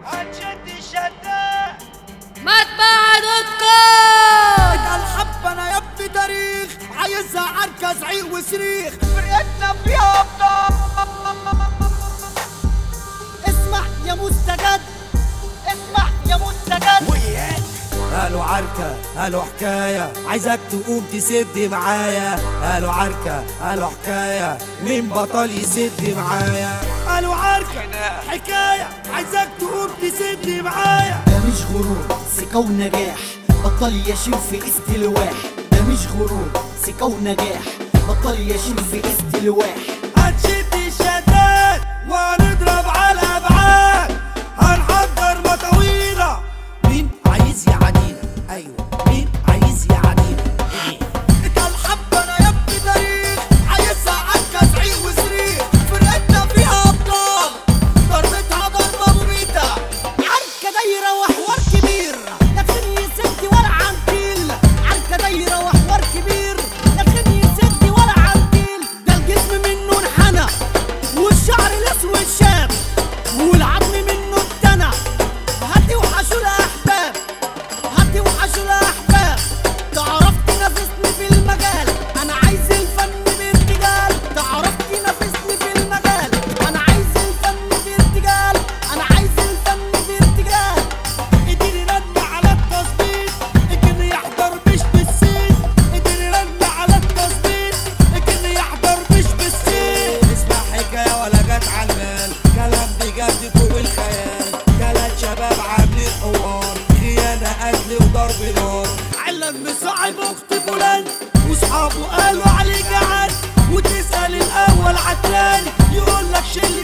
هنشد الشدة مطبعة دوتكم. الحب انا يا ابني تاريخ عايزها عركة زعيق وصريخ فرقتنا فيها ابطال. اسمع يا مستجد اسمع يا مستجد. وياك قالوا عركة قالوا حكاية عايزك تقوم تسد معايا. قالوا عركة قالوا حكاية مين بطل يسد معايا. قالوا عركة حكاية عايزك تقوم تسد معايا. ده مش غرور ثقة ونجاح بطل يشيل في استلواح. ده مش غرور ثقة ونجاح بطل يشيل في استلواح. هنشد الشداد وهنضرب على ابعاد. هنحضر مطاويلة مين عايز يعادينا. ايوه مين عايز يعادينا. انت الحب انا يا ابني تاريخ عايزها عركة زعيق وصريخ. فرقتنا فيها ابطال ضربتها ضربة مميتة. عركة دايرة وحوار كبير لا فين يسد ولا عنتيل. عركة دايرة وحوار كبير لا فين يسد ولا عنتيل. ده الجسم منه انحنى والشعر الاسود شاب والعظم منه اتنى. هاتي وحشوا الاحباب هاتي وحشوا الاحباب. تعرف تنافسني في المجال انا عايز الفن بارتجال. تعرف تنافسني في المجال انا عايز الفن بارتجال. انا عايز الفن بارتجال. قدر يرن على التظبيط لكن يحضر مش بالسين. قدر يرن على التظبيط لكن يحضر مش بالسين. اسمع حكاية ولا جت على المال كلام بجد فوق الخيال. تلات شباب عاملين حوار خيانة قتل وضرب نار. علق مصاحب اخت فلان واصحابه قالوا عليه جعان. وتسأل الاول عالتاني يقولك شيل